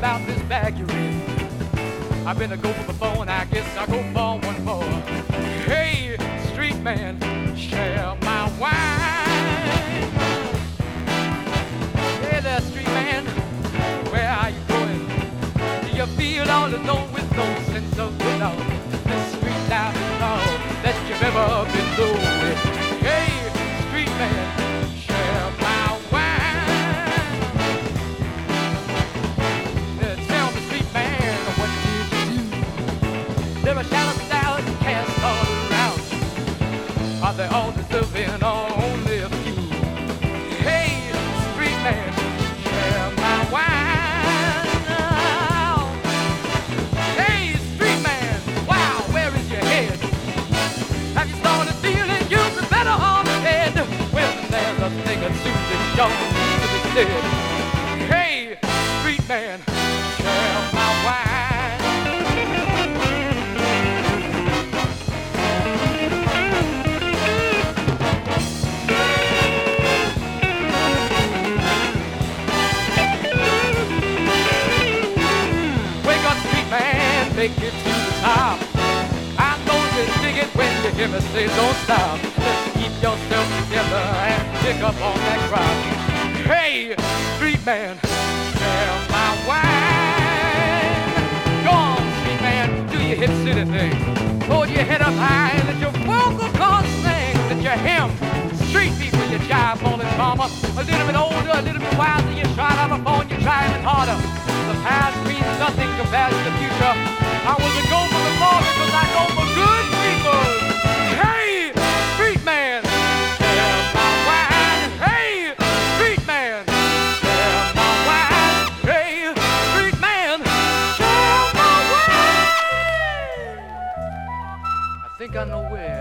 about this bag you're in. I've been a gopher before, and I guess I'll go for one more. Hey, street man, share my wine. Hey there, street man, where are you going? Do you feel all alone with no sense of belonging? This street life is all that you've ever been through. Hey, street man, share my wine. Tell me, street man, what did you do? There are shadows out cast all around you. Are they all deserving or only a few? Hey, street man, share my wine. Hey, street man, wow, where is your head? Have you started feeling you've been better on the head? Well, there's a thing or two that don't need to be said. Hey, street man, share my wine. Wake up, street man, make it to the top. I know you dig it when you hear me say don't stop. Let's keep yourself together and pick up on that crowd. Hey, street man, share my wine. Go on, street man, do your hip city thing. Hold your head up high, let your vocal cords sing. Let your hem, street people, you jive on it, mama. A little bit older, a little bit wiser, you try out a phone, you try it harder. The past means nothing compared to the future. I was a gopher before because I go for good people. Hey, street man, share my wine. Hey, street man, share my wine. Hey, street man, share my wine. I think I know where